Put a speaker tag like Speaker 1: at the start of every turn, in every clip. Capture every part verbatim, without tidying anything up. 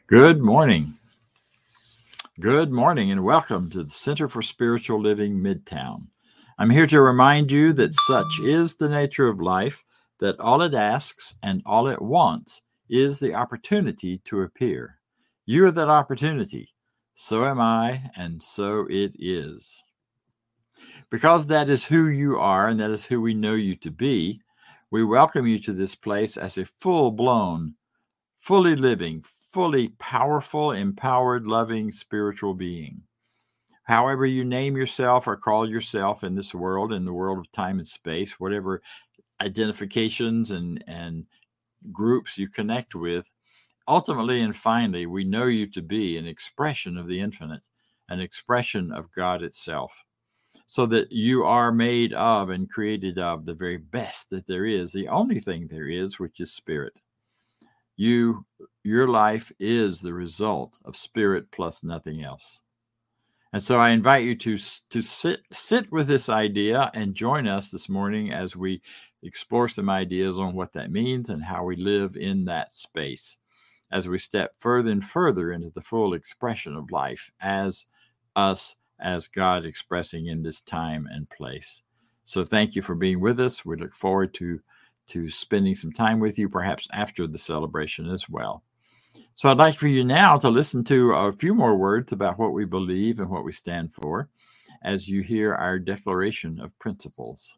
Speaker 1: Good morning. Good morning and welcome to the Center for Spiritual Living Midtown. I'm here to remind you that such is the nature of life, that all it asks and all it wants is the opportunity to appear. You are that opportunity. So am I, and so it is. Because that is who you are and that is who we know you to be, we welcome you to this place as a full-blown, fully living, fully powerful, empowered, loving spiritual being. However you name yourself or call yourself in this world, in the world of time and space, whatever identifications and, and groups you connect with, ultimately and finally, we know you to be an expression of the infinite, an expression of God itself, so that you are made of and created of the very best that there is, the only thing there is, which is spirit. You, your life is the result of spirit plus nothing else. And so I invite you to, to sit, sit with this idea and join us this morning as we explore some ideas on what that means and how we live in that space as we step further and further into the full expression of life as us, as God expressing in this time and place. So thank you for being with us. We look forward to to spending some time with you, perhaps after the celebration as well. So I'd like for you now to listen to a few more words about what we believe and what we stand for as you hear our declaration of principles.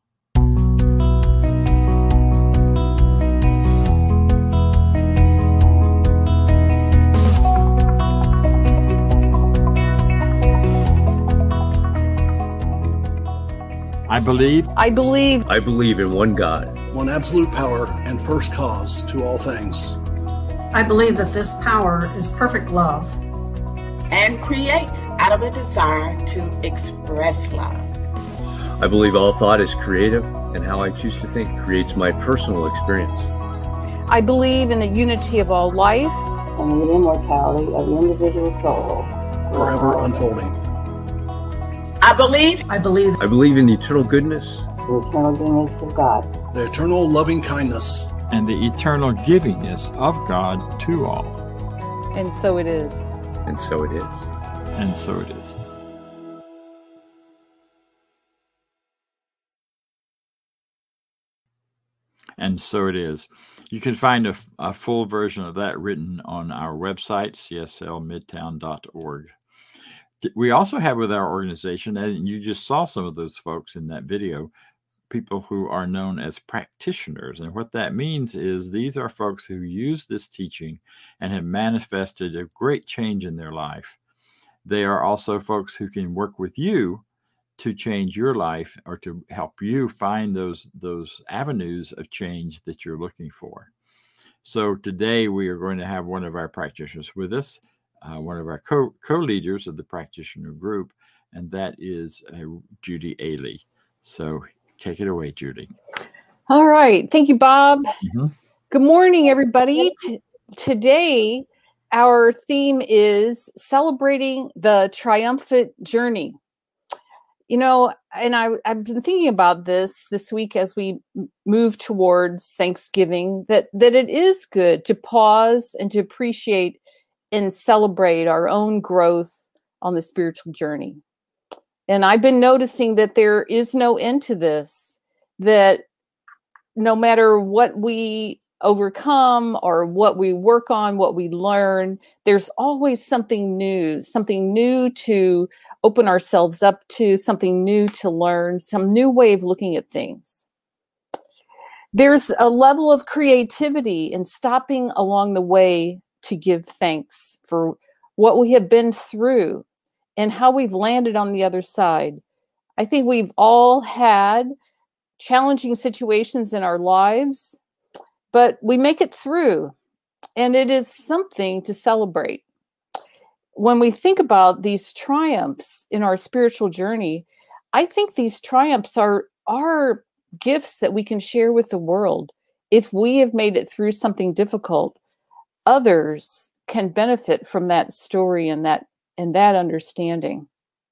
Speaker 1: I believe.
Speaker 2: I believe.
Speaker 3: I believe in one God,
Speaker 4: one absolute power and first cause to all things.
Speaker 5: I believe that this power is perfect love
Speaker 6: and creates out of a desire to express love.
Speaker 3: I believe all thought is creative, and how I choose to think creates my personal experience.
Speaker 2: I believe in the unity of all life
Speaker 7: and the immortality of the individual soul,
Speaker 4: forever unfolding.
Speaker 6: I believe.
Speaker 5: I believe.
Speaker 3: I believe in the eternal goodness,
Speaker 7: the eternal goodness of God,
Speaker 4: the eternal loving kindness,
Speaker 1: and the eternal givingness of God to all.
Speaker 2: And so it is.
Speaker 3: And so it is.
Speaker 1: And so it is. And so it is. You can find a, a full version of that written on our website, c s l midtown dot org. We also have with our organization, and you just saw some of those folks in that video, people who are known as practitioners. And what that means is these are folks who use this teaching and have manifested a great change in their life. They are also folks who can work with you to change your life or to help you find those, those avenues of change that you're looking for. So today we are going to have one of our practitioners with us, uh, one of our co- co-leaders of the practitioner group, and that is uh, Judy Ailey. So take it away, Judy.
Speaker 2: All right. Thank you, Bob.
Speaker 1: Mm-hmm.
Speaker 2: Good morning, everybody. T- today, our theme is celebrating the triumphant journey. You know, and I, I've been thinking about this this week as we move towards Thanksgiving, that, that it is good to pause and to appreciate and celebrate our own growth on the spiritual journey. And I've been noticing that there is no end to this, that no matter what we overcome or what we work on, what we learn, there's always something new, something new to open ourselves up to, something new to learn, some new way of looking at things. There's a level of creativity in stopping along the way to give thanks for what we have been through and how we've landed on the other side. I think we've all had challenging situations in our lives, but we make it through, and it is something to celebrate. When we think about these triumphs in our spiritual journey, I think these triumphs are, are gifts that we can share with the world. If we have made it through something difficult, others can benefit from that story and that and that understanding.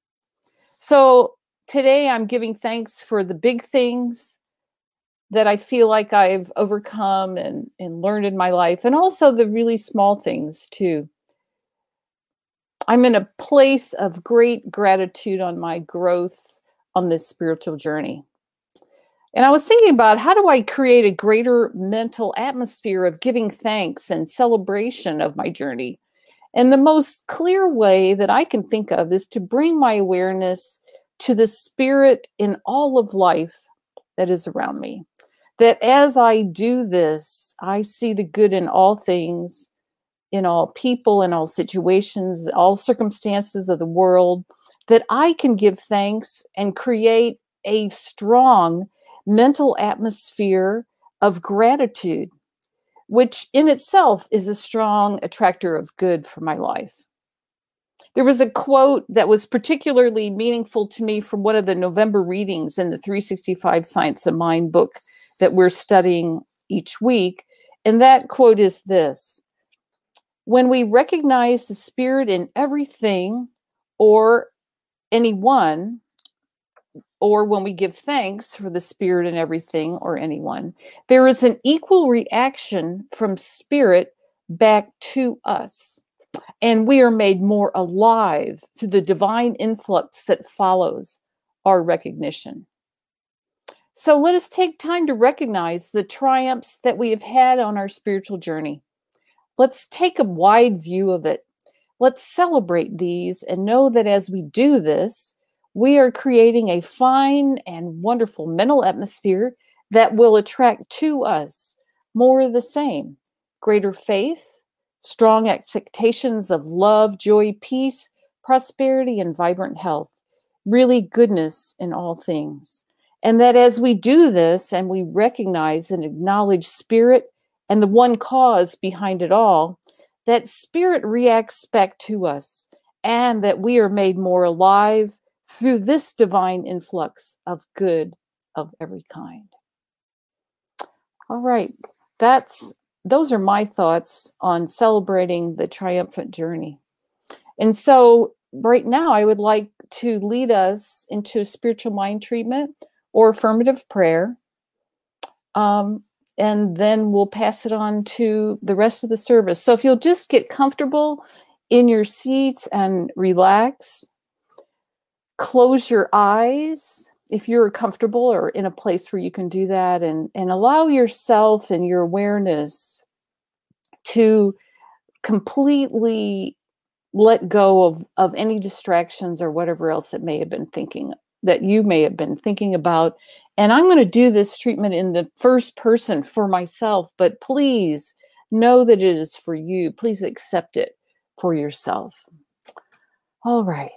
Speaker 2: So today I'm giving thanks for the big things that I feel like I've overcome and, and learned in my life, and also the really small things too. I'm in a place of great gratitude on my growth on this spiritual journey. And I was thinking about, how do I create a greater mental atmosphere of giving thanks and celebration of my journey? And the most clear way that I can think of is to bring my awareness to the spirit in all of life that is around me. That as I do this, I see the good in all things, in all people, in all situations, all circumstances of the world, that I can give thanks and create a strong mental atmosphere of gratitude, which in itself is a strong attractor of good for my life. There was a quote that was particularly meaningful to me from one of the November readings in the three sixty-five Science of Mind book that we're studying each week. And that quote is this: when we recognize the spirit in everything or anyone, or when we give thanks for the spirit in everything or anyone, there is an equal reaction from spirit back to us. And we are made more alive through the divine influx that follows our recognition. So let us take time to recognize the triumphs that we have had on our spiritual journey. Let's take a wide view of it. Let's celebrate these and know that as we do this, we are creating a fine and wonderful mental atmosphere that will attract to us more of the same: greater faith, strong expectations of love, joy, peace, prosperity, and vibrant health, really goodness in all things. And that as we do this and we recognize and acknowledge spirit and the one cause behind it all, that spirit reacts back to us, and that we are made more alive through this divine influx of good of every kind. All right, that's those are my thoughts on celebrating the triumphant journey. And so right now I would like to lead us into a spiritual mind treatment or affirmative prayer. Um, and then we'll pass it on to the rest of the service. So if you'll just get comfortable in your seats and relax, close your eyes if you're comfortable or in a place where you can do that, and, and allow yourself and your awareness to completely let go of, of any distractions or whatever else that may have been thinking, that you may have been thinking about. And I'm going to do this treatment in the first person for myself, but please know that it is for you. Please accept it for yourself. All right.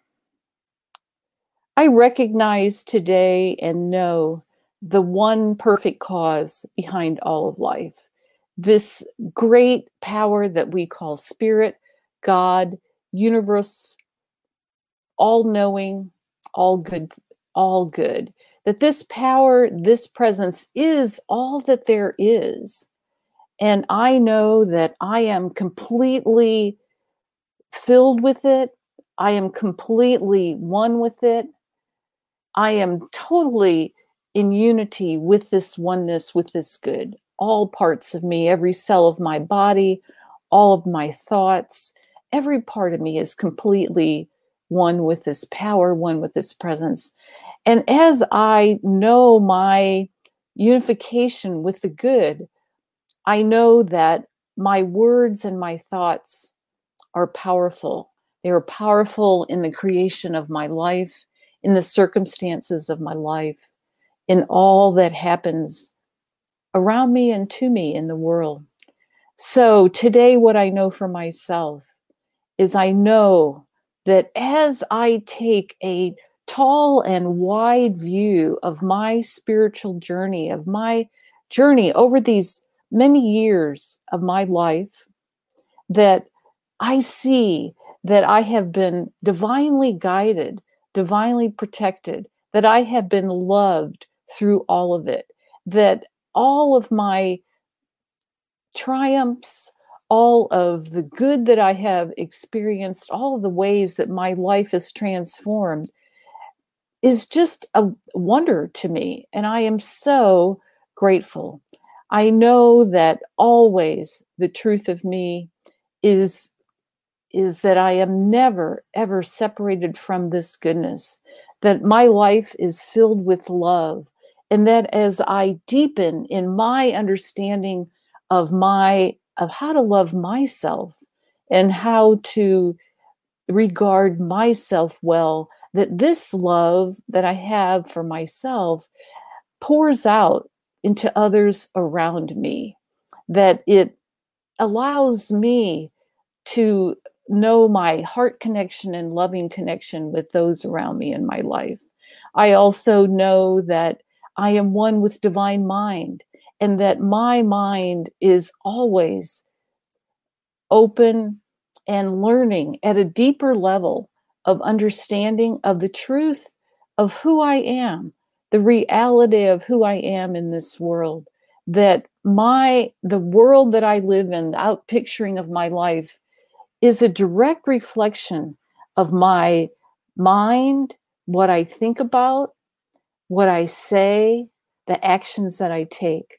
Speaker 2: I recognize today and know the one perfect cause behind all of life. This great power that we call spirit, God, universe, all-knowing, all good, all good. That this power, this presence is all that there is. And I know that I am completely filled with it. I am completely one with it. I am totally in unity with this oneness, with this good. All parts of me, every cell of my body, all of my thoughts, every part of me is completely one with this power, one with this presence. And as I know my unification with the good, I know that my words and my thoughts are powerful. They are powerful in the creation of my life, in the circumstances of my life, in all that happens around me and to me in the world. So today, what I know for myself is I know that as I take a tall and wide view of my spiritual journey, of my journey over these many years of my life, that I see that I have been divinely guided, divinely protected, that I have been loved through all of it, that all of my triumphs, all of the good that I have experienced, all of the ways that my life is transformed is just a wonder to me. And I am so grateful. I know that always the truth of me is is that I am never, ever separated from this goodness, that my life is filled with love, and that as I deepen in my understanding of my of how to love myself and how to regard myself well, that this love that I have for myself pours out into others around me, that it allows me to know my heart connection and loving connection with those around me in my life. I also know that I am one with divine mind, and that my mind is always open and learning at a deeper level of understanding of the truth of who I am, the reality of who I am in this world, that my the world that I live in, the outpicturing of my life, is a direct reflection of my mind, what I think about, what I say, the actions that I take.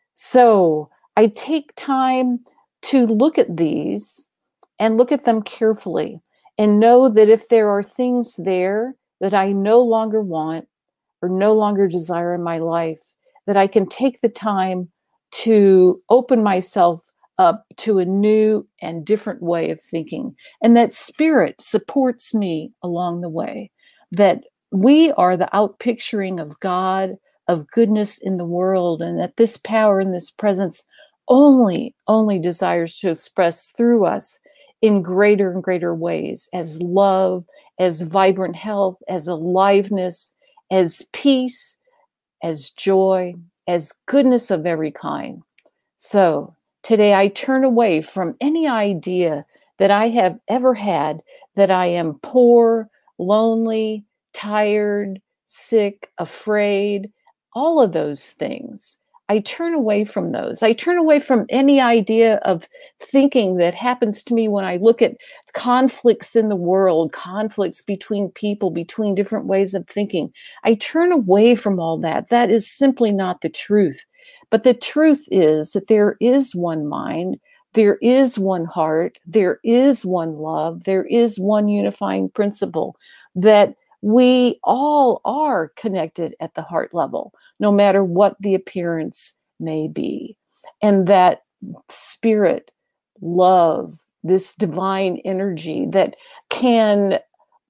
Speaker 2: So I take time to look at these and look at them carefully and know that if there are things there that I no longer want or no longer desire in my life, that I can take the time to open myself up to a new and different way of thinking, and that spirit supports me along the way, that we are the outpicturing of God, of goodness in the world, and that this power and this presence only, only desires to express through us in greater and greater ways, as love, as vibrant health, as aliveness, as peace, as joy, as goodness of every kind. So today I turn away from any idea that I have ever had that I am poor, lonely, tired, sick, afraid, all of those things. I turn away from those. I turn away from any idea of thinking that happens to me when I look at conflicts in the world, conflicts between people, between different ways of thinking. I turn away from all that. That is simply not the truth. But the truth is that there is one mind, there is one heart, there is one love, there is one unifying principle, that we all are connected at the heart level, no matter what the appearance may be. And that spirit, love, this divine energy that can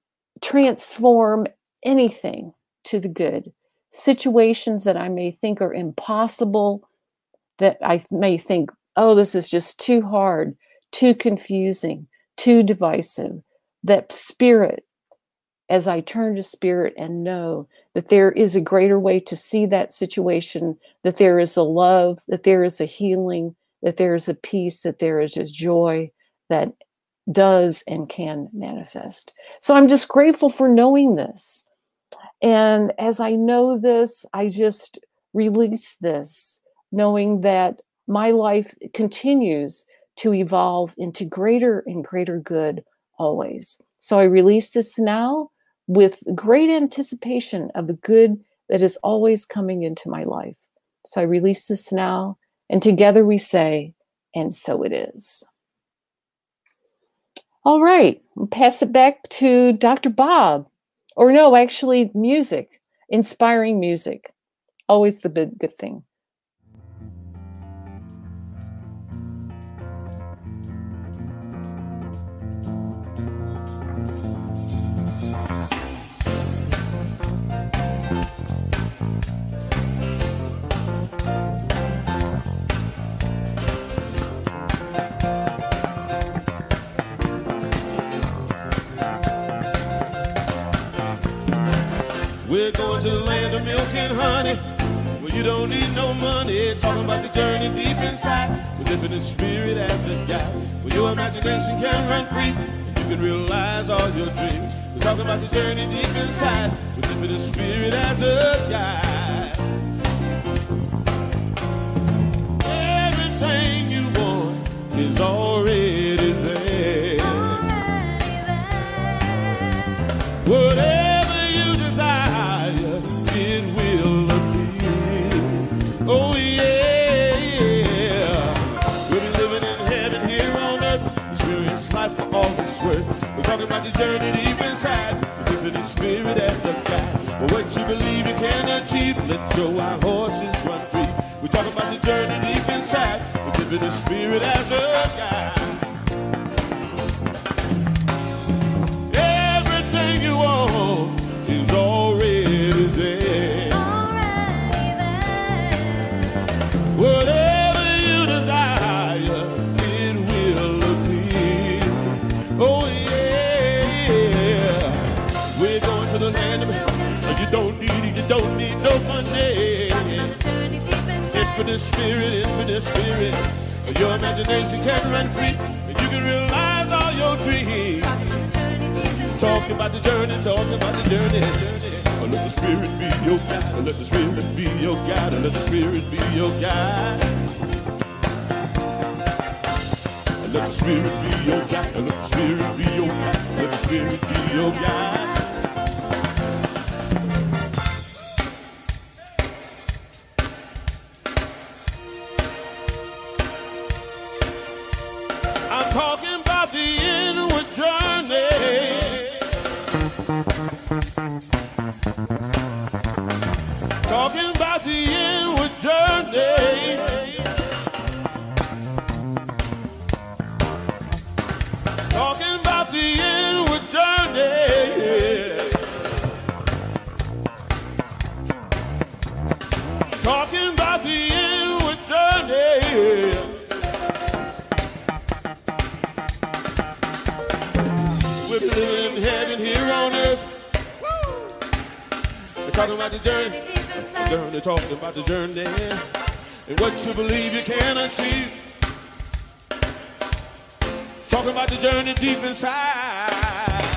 Speaker 2: transform anything to the good. Situations that I may think are impossible, that I may think, oh, this is just too hard, too confusing, too divisive, that spirit, as I turn to spirit and know that there is a greater way to see that situation, that there is a love, that there is a healing, that there is a peace, that there is a joy that does and can manifest. So I'm just grateful for knowing this. And as I know this, I just release this, knowing that my life continues to evolve into greater and greater good always. So I release this now with great anticipation of the good that is always coming into my life. So I release this now, and together we say, and so it is. All right, I'll pass it back to Doctor Bob. Or no, actually music, inspiring music. Always the big good thing.
Speaker 8: We're going to the land of milk and honey, where you don't need no money. Talking about the journey deep inside, with infinite spirit as a guide, where your imagination can run free, and you can realize all your dreams. We're talking about the journey deep inside, with infinite spirit as a guide. Everything you want is already there. Whatever oh yeah, yeah. We'll be living in heaven here on earth, experience this life for all it's worth. We're talking about the journey deep inside, the infinite spirit as a guide. For what you believe you can achieve, let your wild horses run free. We're talking about the journey deep inside, the infinite spirit as a guide. Everything you want is already there.
Speaker 9: Already there.
Speaker 8: Whatever you desire, it will appear. Oh yeah, we're going to the land of you don't need, you don't need no money. Infinite spirit, infinite spirit. Your imagination can run free, and you can realize all your dreams. Talk about the journey, talk about the journey. Oh, let the spirit be your guide. Oh, let the spirit be your guide. Oh, let the spirit be your guide. Oh, let the spirit be your guide. Oh, let the spirit be your guide. Let the spirit be your guide. I'm talking about the inward journey. Talking about the inward journey. Talking about the inward journey. Talking about the inward journey. We're living in heaven here on earth. They're talking about the journey. They're talking about the journey and what you believe you can achieve. Talking about the journey deep inside.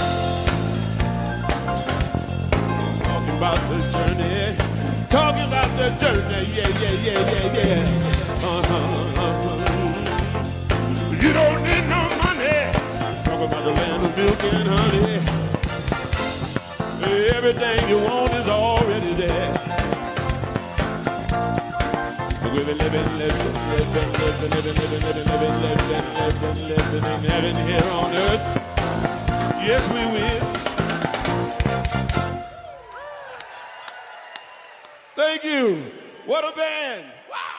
Speaker 8: Talking about the journey. Talking about the journey. Yeah, yeah, yeah, yeah, yeah. Uh-huh, uh-huh. You don't need no money. Talking about the land of milk and honey. Everything you want is already there. We've been living, living, living, living, living, living, living, living, living, living, living in heaven here on earth. Yes, we will. Thank you. What a band. Wow.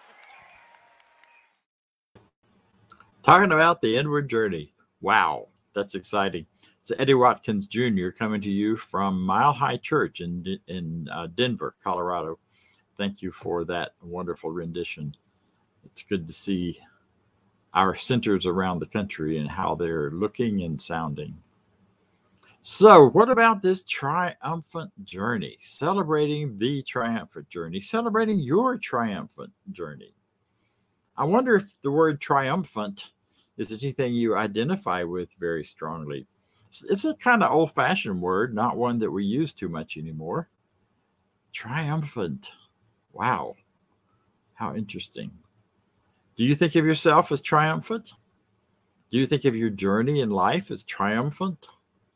Speaker 1: Talking about the inward journey. Wow, that's exciting. It's Eddie Watkins Junior coming to you from Mile High Church in in uh, Denver, Colorado. Thank you for that wonderful rendition. It's good to see our centers around the country and how they're looking and sounding. So what about this triumphant journey? Celebrating the triumphant journey, celebrating your triumphant journey. I wonder if the word triumphant is anything you identify with very strongly. It's a kind of old-fashioned word, not one that we use too much anymore. Triumphant. Wow. How interesting. Do you think of yourself as triumphant? Do you think of your journey in life as triumphant?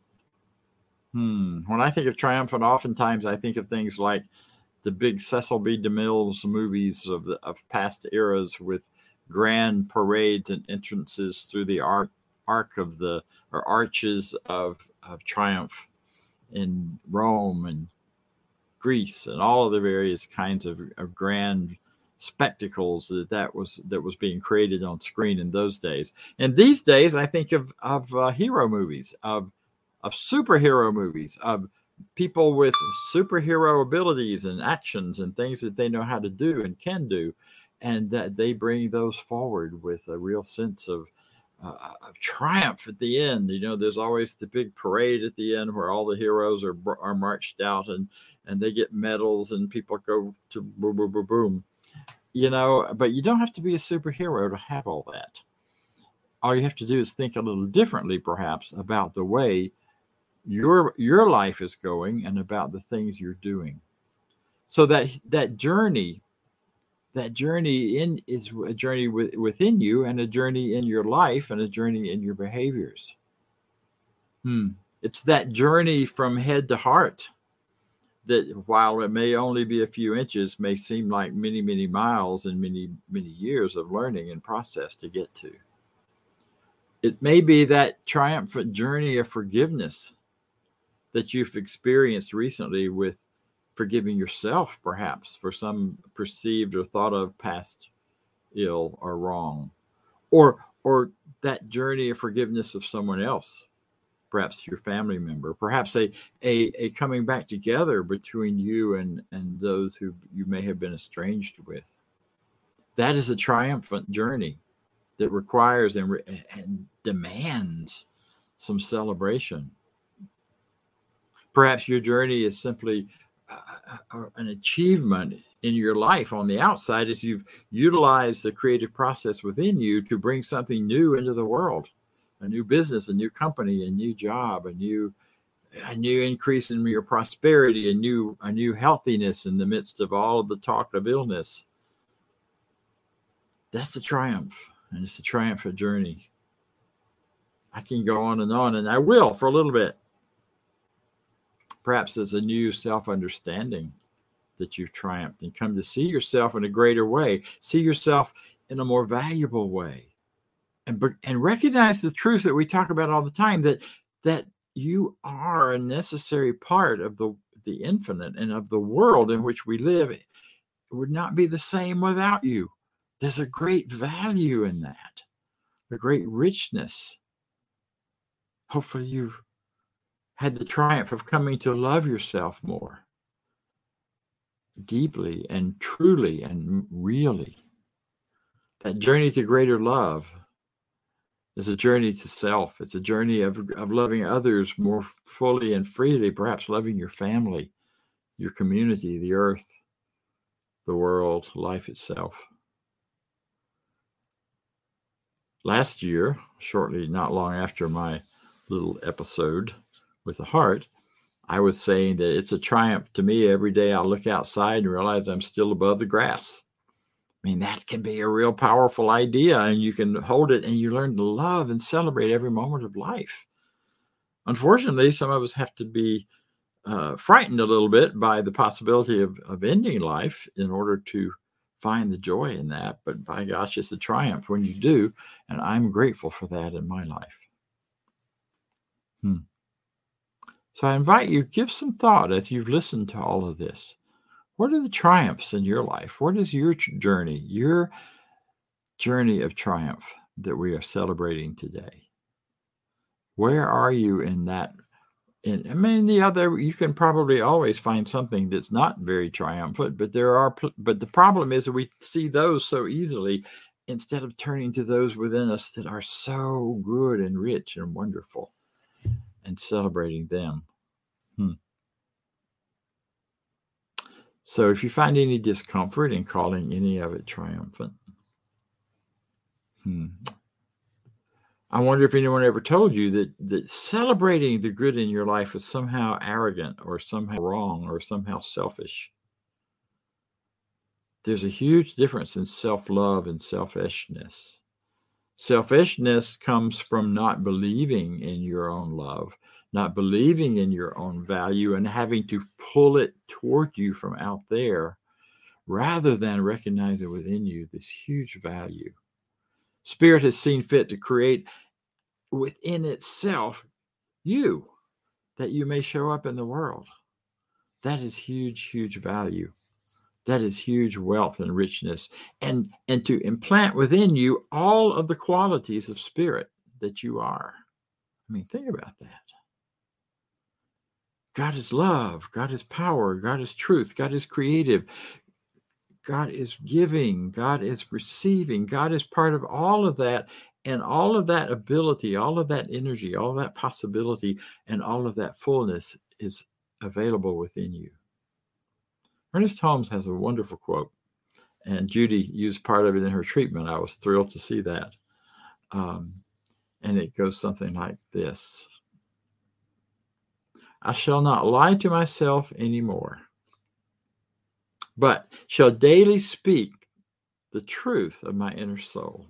Speaker 1: Hmm. When I think of triumphant, oftentimes I think of things like the big Cecil B. DeMille's movies of the of past eras with grand parades and entrances through the arc arc of the or arches of of triumph in Rome and Greece and all of the various kinds of, of grand spectacles that that was that was being created on screen in those days. And these days, I think of of uh, hero movies, of of superhero movies, of people with superhero abilities and actions and things that they know how to do and can do, and that they bring those forward with a real sense of uh, of triumph at the end. You know, there's always the big parade at the end where all the heroes are are marched out and and they get medals and people go to boom, boom, boom, boom. You know, but you don't have to be a superhero to have all that. All you have to do is think a little differently, perhaps, about the way your your life is going and about the things you're doing. So that that journey, that journey in is a journey with, within you and a journey in your life and a journey in your behaviors. Hmm. It's that journey from head to heart that, while it may only be a few inches, may seem like many, many miles and many, many years of learning and process to get to. It may be that triumphant journey of forgiveness that you've experienced recently with forgiving yourself, perhaps, for some perceived or thought of past ill or wrong, or or that journey of forgiveness of someone else, perhaps your family member, perhaps a a, a coming back together between you and, and those who you may have been estranged with. That is a triumphant journey that requires and, re- and demands some celebration. Perhaps your journey is simply uh, an achievement in your life on the outside as you've utilized the creative process within you to bring something new into the world, a new business, a new company, a new job, a new a new increase in your prosperity, a new a new healthiness in the midst of all of the talk of illness. That's a triumph, and it's a triumphant journey. I can go on and on, and I will for a little bit. Perhaps there's a new self-understanding that you've triumphed and come to see yourself in a greater way, see yourself in a more valuable way, and, and recognize the truth that we talk about all the time, that, that you are a necessary part of the, the infinite and of the world in which we live. It would not be the same without you. There's a great value in that, a great richness. Hopefully you've had the triumph of coming to love yourself more deeply and truly and really. That journey to greater love is a journey to self. It's a journey of, of loving others more fully and freely, perhaps loving your family, your community, the earth, the world, life itself. Last year, shortly, not long after my little episode with the heart, I was saying that it's a triumph to me every day I look outside and realize I'm still above the grass. I mean, that can be a real powerful idea, and you can hold it and you learn to love and celebrate every moment of life. Unfortunately, some of us have to be uh, frightened a little bit by the possibility of, of ending life in order to find the joy in that. But by gosh, it's a triumph when you do, and I'm grateful for that in my life. Hmm. So I invite you, give some thought as you've listened to all of this. What are the triumphs in your life? What is your journey, your journey of triumph that we are celebrating today? Where are you in that? In, I mean, the other, you can probably always find something that's not very triumphant, but there are, but the problem is that we see those so easily instead of turning to those within us that are so good and rich and wonderful, and celebrating them. Hmm. So if you find any discomfort in calling any of it triumphant, hmm, I wonder if anyone ever told you that, that celebrating the good in your life is somehow arrogant or somehow wrong or somehow selfish. There's a huge difference in self-love and selfishness. Selfishness comes from not believing in your own love, not believing in your own value, and having to pull it toward you from out there rather than recognizing within you this huge value. Spirit has seen fit to create within itself you, that you may show up in the world. That is huge, huge value. That is huge wealth and richness. And, and to implant within you all of the qualities of spirit that you are. I mean, think about that. God is love. God is power. God is truth. God is creative. God is giving. God is receiving. God is part of all of that. And all of that ability, all of that energy, all of that possibility, and all of that fullness is available within you. Ernest Holmes has a wonderful quote, and Judy used part of it in her treatment. I was thrilled to see that. Um, and it goes something like this. I shall not lie to myself anymore, but shall daily speak the truth of my inner soul,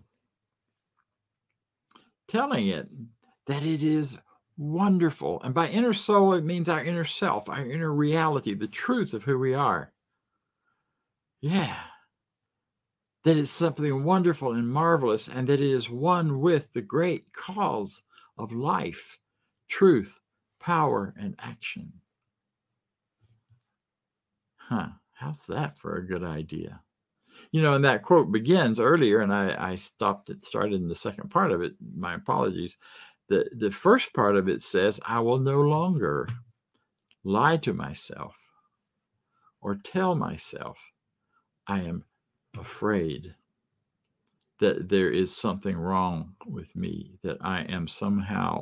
Speaker 1: telling it that it is wonderful. And by inner soul, it means our inner self, our inner reality, the truth of who we are. Yeah. that it's something wonderful and marvelous, and that it is one with the great cause of life, truth, power, and action. Huh, how's that for a good idea? You know, and that quote begins earlier, and I, I stopped it, started in the second part of it. My apologies. The, the first part of it says, I will no longer lie to myself or tell myself I am afraid that there is something wrong with me, that I am somehow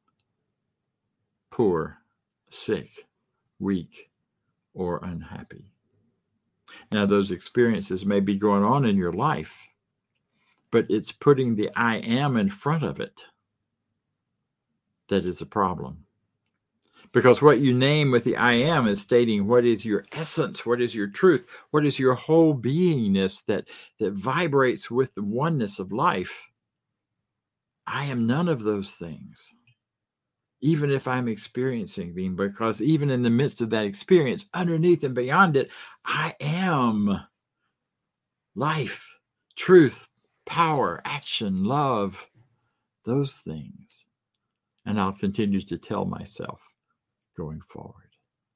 Speaker 1: poor, sick, weak, or unhappy. Now, those experiences may be going on in your life, but it's putting the I am in front of it that is a problem. Because what you name with the I am is stating what is your essence, what is your truth, what is your whole beingness that, that vibrates with the oneness of life. I am none of those things, even if I'm experiencing them, because even in the midst of that experience, underneath and beyond it, I am life, truth, power, action, love, those things. And I'll continue to tell myself going forward.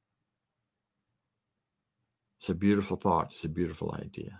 Speaker 1: It's a beautiful thought. It's a beautiful idea.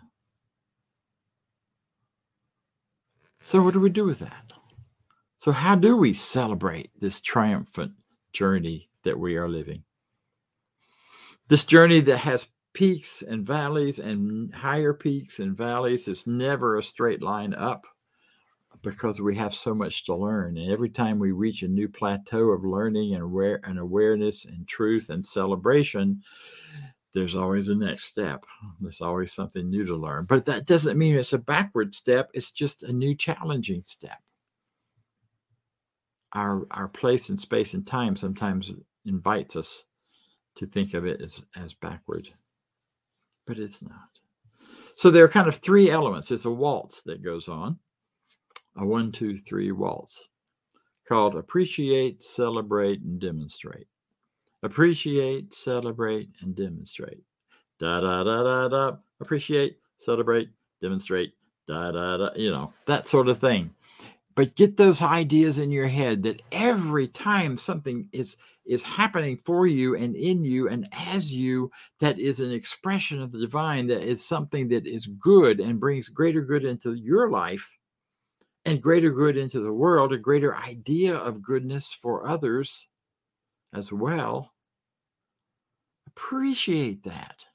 Speaker 1: So what do we do with that? So how do we celebrate this triumphant journey that we are living? This journey that has peaks and valleys and higher peaks and valleys. It's never a straight line up, because we have so much to learn. And every time we reach a new plateau of learning and, aware, and awareness and truth and celebration, there's always a next step. There's always something new to learn. But that doesn't mean it's a backward step. It's just a new challenging step. Our, our place in space and time sometimes invites us to think of it as, as backward, but it's not. So there are kind of three elements. It's a waltz that goes on. A one, two, three waltz called appreciate, celebrate, and demonstrate. Appreciate, celebrate, and demonstrate. Da, da, da, da, da. Appreciate, celebrate, demonstrate. Da, da, da. You know, that sort of thing. But get those ideas in your head that every time something is, is happening for you and in you and as you, that is an expression of the divine, that is something that is good and brings greater good into your life, and greater good into the world, a greater idea of goodness for others as well. Appreciate that.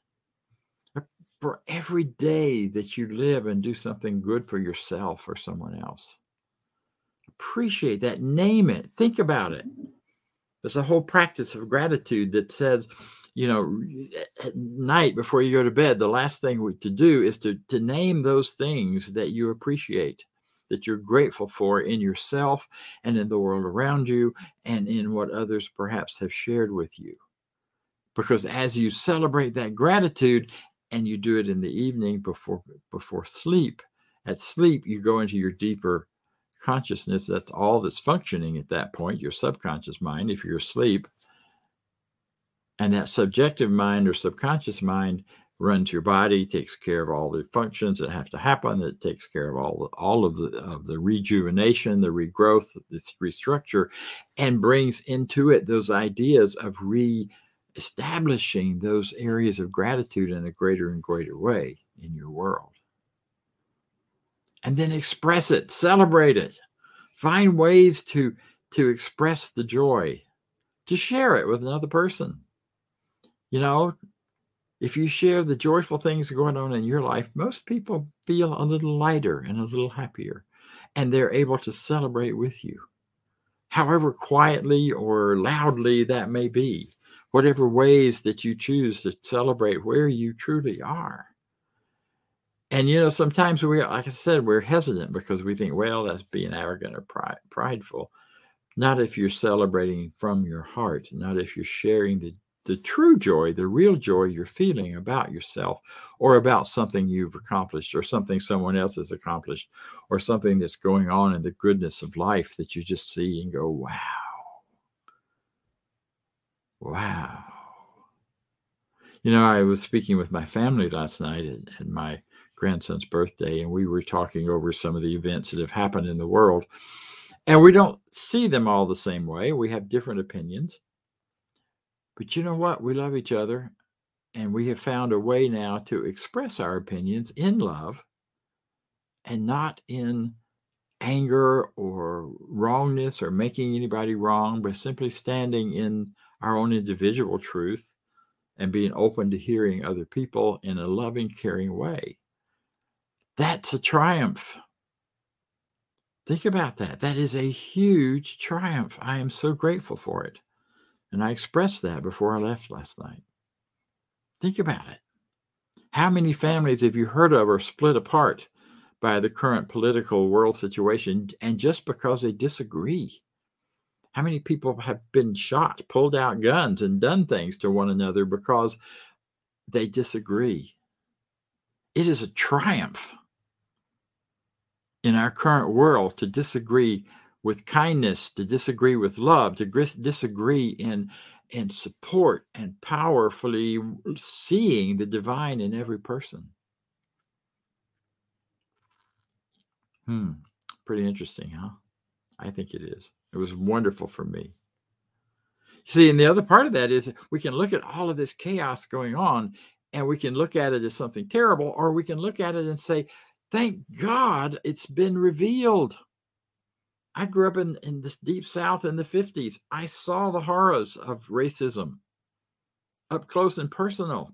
Speaker 1: For every day that you live and do something good for yourself or someone else. Appreciate that. Name it. Think about it. There's a whole practice of gratitude that says, you know, at night before you go to bed, the last thing to do is to, to name those things that you appreciate, that you're grateful for in yourself and in the world around you and in what others perhaps have shared with you. Because as you celebrate that gratitude, and you do it in the evening before, before sleep, at sleep, you go into your deeper consciousness. That's all that's functioning at that point, your subconscious mind, if you're asleep. And that subjective mind or subconscious mind runs your body, takes care of all the functions that have to happen. It takes care of all the, all of the of the rejuvenation, the regrowth, this restructure, and brings into it those ideas of re-establishing those areas of gratitude in a greater and greater way in your world. And then express it, celebrate it, find ways to to express the joy, to share it with another person. You know, if you share the joyful things going on in your life, most people feel a little lighter and a little happier, and they're able to celebrate with you. However quietly or loudly that may be, whatever ways that you choose to celebrate where you truly are. And, you know, sometimes we, like I said, we're hesitant because we think, well, that's being arrogant or pride, prideful. Not if you're celebrating from your heart, not if you're sharing the the true joy, the real joy you're feeling about yourself or about something you've accomplished or something someone else has accomplished or something that's going on in the goodness of life that you just see and go, wow, wow. You know, I was speaking with my family last night at, at my grandson's birthday, and we were talking over some of the events that have happened in the world. And we don't see them all the same way. We have different opinions. But you know what? We love each other, and we have found a way now to express our opinions in love and not in anger or wrongness or making anybody wrong, but simply standing in our own individual truth and being open to hearing other people in a loving, caring way. That's a triumph. Think about that. That is a huge triumph. I am so grateful for it. And I expressed that before I left last night. Think about it. How many families have you heard of are split apart by the current political world situation, and just because they disagree? How many people have been shot, pulled out guns, and done things to one another because they disagree? It is a triumph in our current world to disagree with kindness, to disagree with love, to disagree in, in support and powerfully seeing the divine in every person. Hmm. Pretty interesting, huh? I think it is. It was wonderful for me. See, and the other part of that is we can look at all of this chaos going on, and we can look at it as something terrible, or we can look at it and say, thank God it's been revealed. I grew up in, in this deep South in the fifties. I saw the horrors of racism up close and personal.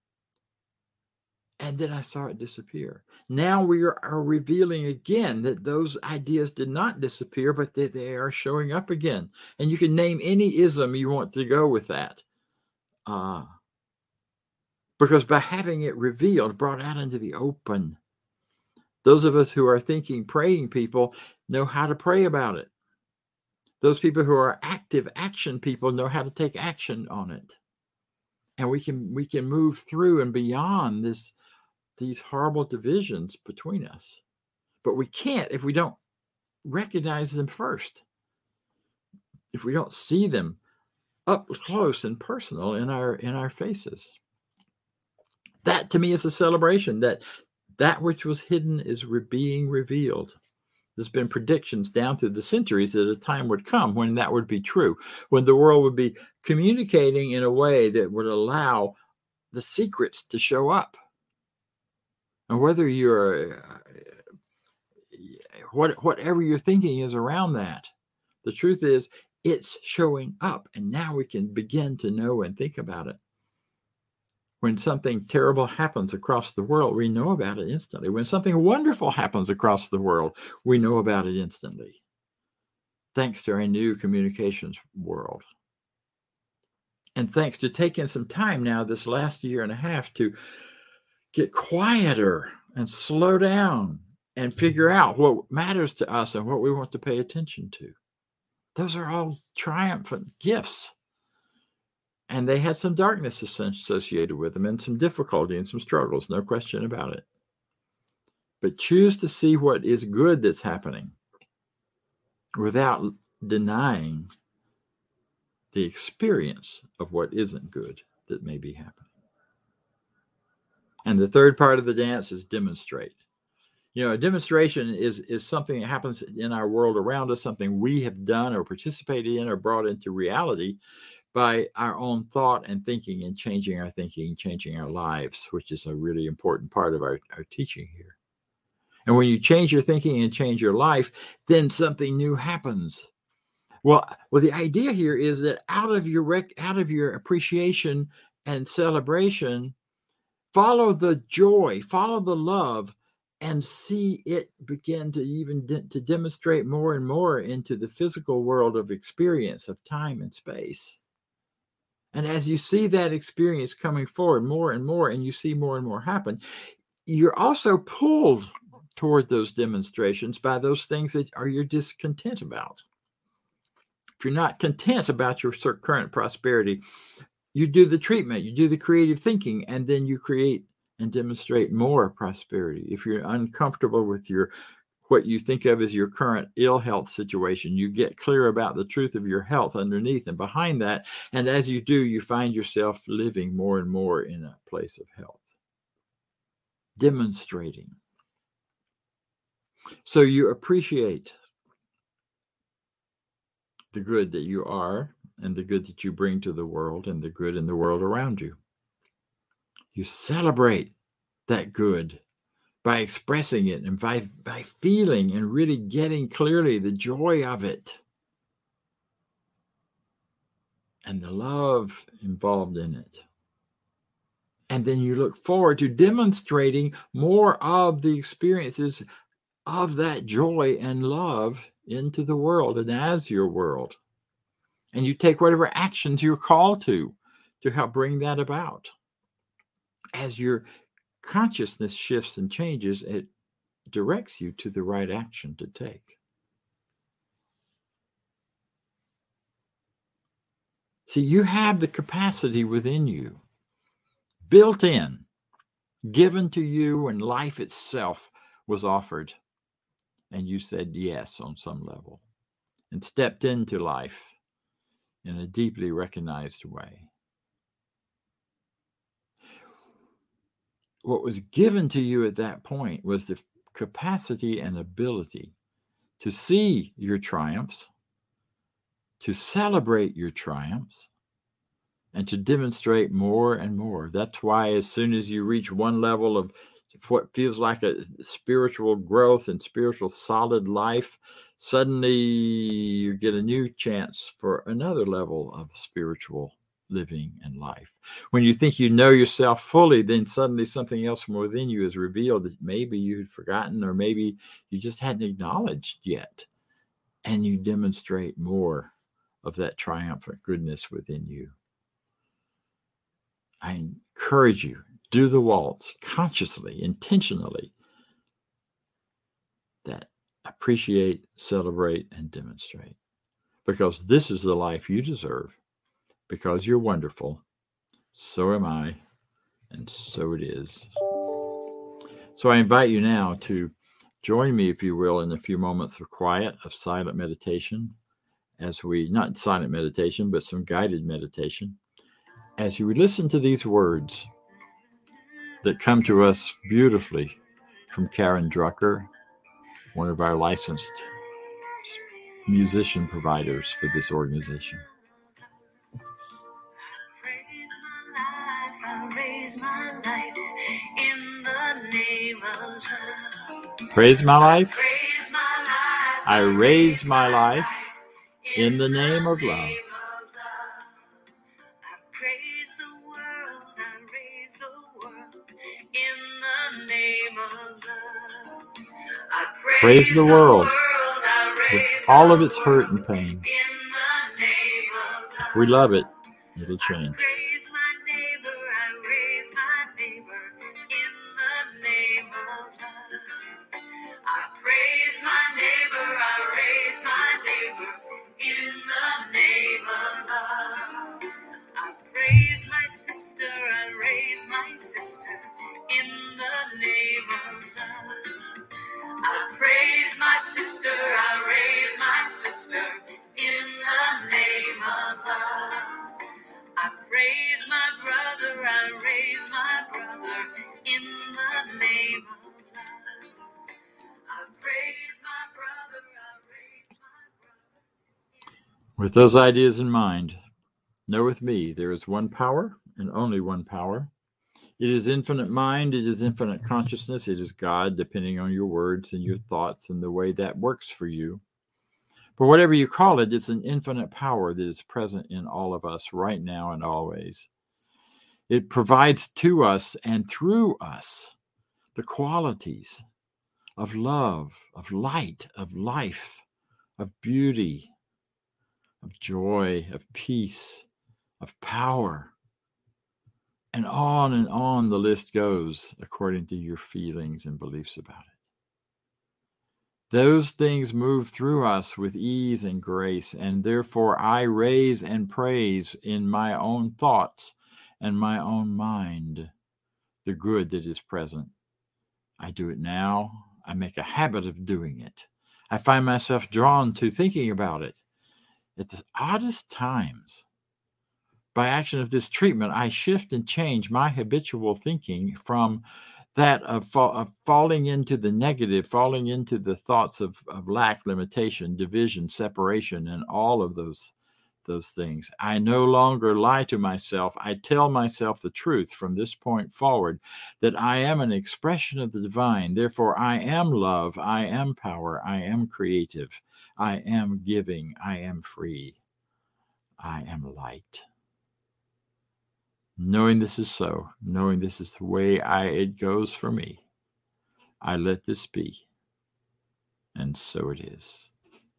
Speaker 1: And then I saw it disappear. Now we are, are revealing again that those ideas did not disappear, but that they are showing up again. And you can name any ism you want to go with that. Uh, because by having it revealed, brought out into the open, those of us who are thinking, praying people know how to pray about it. Those people who are active action people know how to take action on it. And we can we can move through and beyond this these horrible divisions between us. But we can't if we don't recognize them first. If we don't see them up close and personal in our in our faces. That to me is a celebration that that which was hidden is re- being revealed. There's been predictions down through the centuries that a time would come when that would be true, when the world would be communicating in a way that would allow the secrets to show up. And whether you're, uh, what, whatever your thinking is around that, the truth is it's showing up. And now we can begin to know and think about it. When something terrible happens across the world, we know about it instantly. When something wonderful happens across the world, we know about it instantly. Thanks to our new communications world. And thanks to taking some time now this last year and a half to get quieter and slow down and figure out what matters to us and what we want to pay attention to. Those are all triumphant gifts. And they had some darkness associated with them and some difficulty and some struggles, no question about it. But choose to see what is good that's happening without denying the experience of what isn't good that may be happening. And the third part of the dance is demonstrate. You know, a demonstration is, is something that happens in our world around us, something we have done or participated in or brought into reality by our own thought and thinking and changing our thinking, changing our lives, which is a really important part of our, our teaching here. And when you change your thinking and change your life, then something new happens. Well, well, the idea here is that out of your rec- out of your appreciation and celebration, follow the joy, follow the love, and see it begin to even de- to demonstrate more and more into the physical world of experience, of time and space. And as you see that experience coming forward more and more, and you see more and more happen, you're also pulled toward those demonstrations by those things that are you're discontent about. If you're not content about your current prosperity, you do the treatment, you do the creative thinking, and then you create and demonstrate more prosperity. If you're uncomfortable with your what you think of as your current ill health situation, you get clear about the truth of your health underneath and behind that. And as you do, you find yourself living more and more in a place of health. demonstrating. So you appreciate the good that you are and the good that you bring to the world and the good in the world around you. You celebrate that good by expressing it and by, by feeling and really getting clearly the joy of it and the love involved in it. And then you look forward to demonstrating more of the experiences of that joy and love into the world and as your world. And you take whatever actions you're called to to help bring that about. As your consciousness shifts and changes, it directs you to the right action to take. See, you have the capacity within you, built in, given to you when life itself was offered. And you said yes on some level and stepped into life in a deeply recognized way. What was given to you at that point was the capacity and ability to see your triumphs, to celebrate your triumphs, and to demonstrate more and more. That's why as soon as you reach one level of what feels like a spiritual growth and spiritual solid life, suddenly you get a new chance for another level of spiritual living and life. When you think you know yourself fully, then suddenly something else from within you is revealed that maybe you had forgotten or maybe you just hadn't acknowledged yet. And you demonstrate more of that triumphant goodness within you. I encourage you, do the waltz consciously, intentionally. That appreciate, celebrate, and demonstrate. Because this is the life you deserve. Because you're wonderful. So am I. And so it is. So I invite you now to join me, if you will, in a few moments of quiet, of silent meditation, as we, not silent meditation, but some guided meditation, as you listen to these words that come to us beautifully from Karen Drucker, one of our licensed musician providers for this organization.
Speaker 9: Praise my life in the name of love.
Speaker 1: Praise my life.
Speaker 9: Praise my life.
Speaker 1: I raise my life in the name of love.
Speaker 9: I praise the world. I raise the world in the name of love. I
Speaker 1: Praise the world
Speaker 9: I
Speaker 1: with
Speaker 9: raise
Speaker 1: all
Speaker 9: the
Speaker 1: of its hurt and pain.
Speaker 9: in the name of love.
Speaker 1: If we love it, it'll change.
Speaker 9: Praise my neighbor, I raise my neighbor in the name of love. I praise my neighbor, I raise my neighbor in the name of love. I praise my sister, I raise my sister in the name of love. I praise my sister, I raise my sister in the name of love. I praise my brother, I raise my brother in the name of love. I praise my brother, I raise my brother.
Speaker 1: With those ideas in mind, know with me there is one power and only one power. It is infinite mind, it is infinite consciousness, it is God, depending on your words and your thoughts and the way that works for you. But whatever you call it, it's an infinite power that is present in all of us right now and always. It provides to us and through us the qualities of love, of light, of life, of beauty, of joy, of peace, of power. And on and on the list goes according to your feelings and beliefs about it. Those things move through us with ease and grace, and therefore I raise and praise in my own thoughts and my own mind the good that is present. I do it now. I make a habit of doing it. I find myself drawn to thinking about it at the oddest times. By action of this treatment, I shift and change my habitual thinking from that of, fa- of falling into the negative, falling into the thoughts of, of lack, limitation, division, separation, and all of those, those things. I no longer lie to myself. I tell myself the truth from this point forward, that I am an expression of the divine. Therefore, I am love. I am power. I am creative. I am giving. I am free. I am light. Knowing this is so, knowing this is the way I it goes for me, I let this be. And so it is.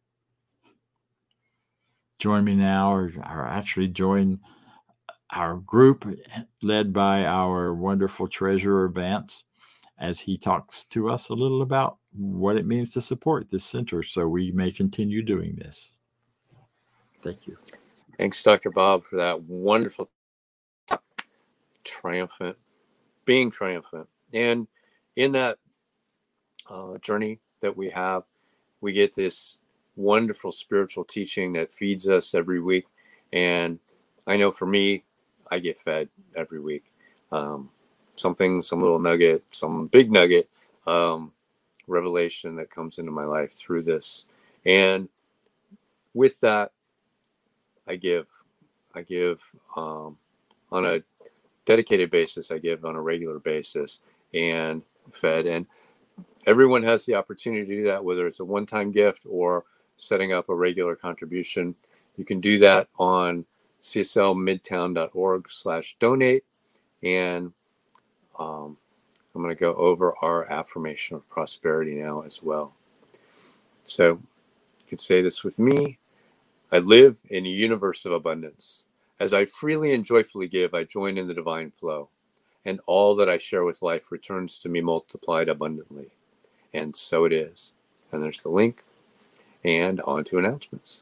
Speaker 1: Join me now, or, or actually join our group led by our wonderful treasurer, Vance, as he talks to us a little about what it means to support this center so we may continue doing this. Thank you.
Speaker 3: Thanks, Doctor Bob, for that wonderful triumphant, being triumphant. And in that uh, journey that we have, we get this wonderful spiritual teaching that feeds us every week. And I know for me, I get fed every week. Um, something, some little nugget, some big nugget, um, revelation that comes into my life through this. And with that, I give, I give um, on a dedicated basis. I give on a regular basis and fed. And everyone has the opportunity to do that, whether it's a one-time gift or setting up a regular contribution. You can do that on c s l midtown dot org slash donate. And um, I'm going to go over our affirmation of prosperity now as well. So you can say this with me. I live in a universe of abundance. As I freely and joyfully give, I join in the divine flow, and all that I share with life returns to me multiplied abundantly. And so it is. And there's the link, and on to announcements.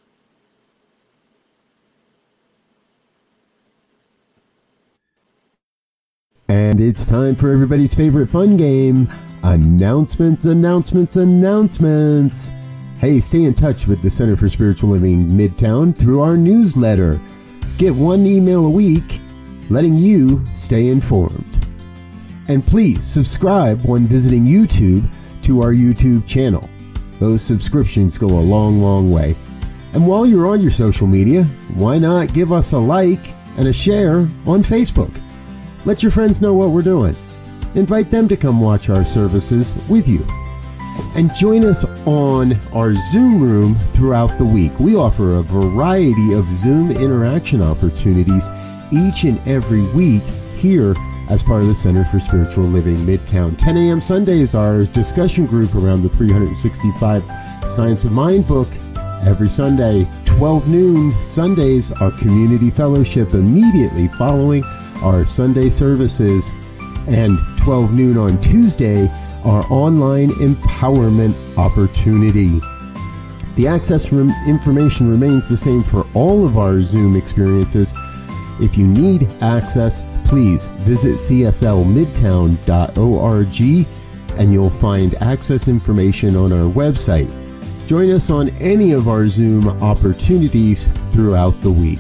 Speaker 10: And it's time for everybody's favorite fun game, announcements, announcements, announcements. Hey, stay in touch with the Center for Spiritual Living Midtown through our newsletter. Get one email a week, letting you stay informed. And please subscribe when visiting YouTube to our YouTube channel. Those subscriptions go a long, long way. And while you're on your social media, why not give us a like and a share on Facebook? Let your friends know what we're doing. Invite them to come watch our services with you. And join us on our Zoom room throughout the week. We offer a variety of Zoom interaction opportunities each and every week here as part of the Center for Spiritual Living Midtown. ten a.m. Sundays, our discussion group around the three sixty-five Science of Mind book. Every Sunday, twelve noon Sundays, our community fellowship immediately following our Sunday services. And twelve noon on Tuesday, our online empowerment opportunity. The access rem- information remains the same for all of our Zoom experiences. If you need access, please visit c s l midtown dot org and you'll find access information on our website. Join us on any of our Zoom opportunities throughout the week.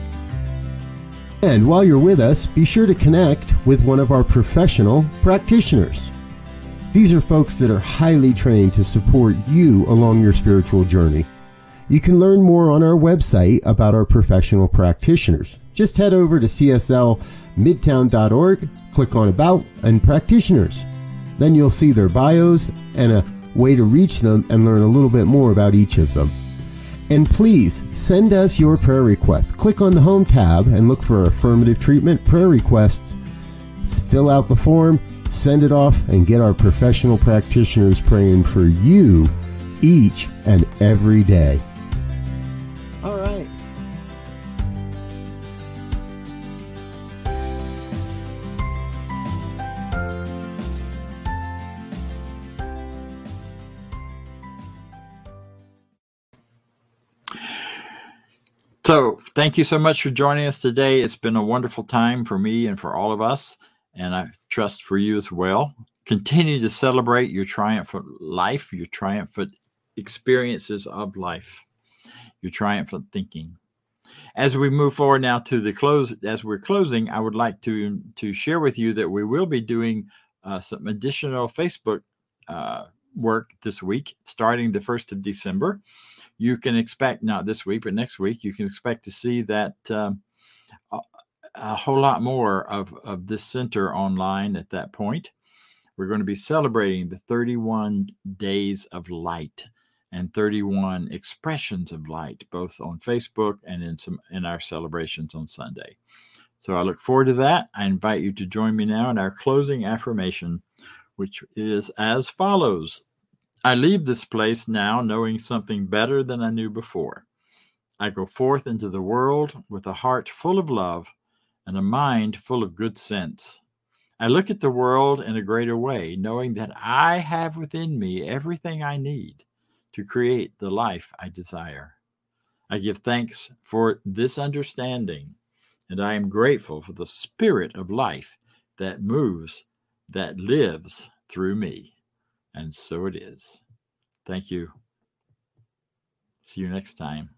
Speaker 10: And while you're with us, be sure to connect with one of our professional practitioners. These are folks that are highly trained to support you along your spiritual journey. You can learn more on our website about our professional practitioners. Just head over to c s l midtown dot org, click on About and Practitioners. Then you'll see their bios and a way to reach them and learn a little bit more about each of them. And please send us your prayer requests. Click on the Home tab and look for Affirmative Treatment Prayer Requests. Fill out the form, send it off, and get our professional practitioners praying for you each and every day. All right.
Speaker 1: So thank you so much for joining us today. It's been a wonderful time for me and for all of us, and I trust for you as well. Continue to celebrate your triumphant life, your triumphant experiences of life, your triumphant thinking. As we move forward now to the close, as we're closing, I would like to, to share with you that we will be doing uh, some additional Facebook uh, work this week, starting the first of December. You can expect, not this week, but next week, you can expect to see that um, a, a whole lot more of, of this center online at that point. We're going to be celebrating the thirty-one days of light and thirty-one expressions of light, both on Facebook and in some in our celebrations on Sunday. So I look forward to that. I invite you to join me now in our closing affirmation, which is as follows. I leave this place now knowing something better than I knew before. I go forth into the world with a heart full of love and a mind full of good sense. I look at the world in a greater way, knowing that I have within me everything I need to create the life I desire. I give thanks for this understanding, and I am grateful for the spirit of life that moves, that lives through me. And so it is. Thank you. See you next time.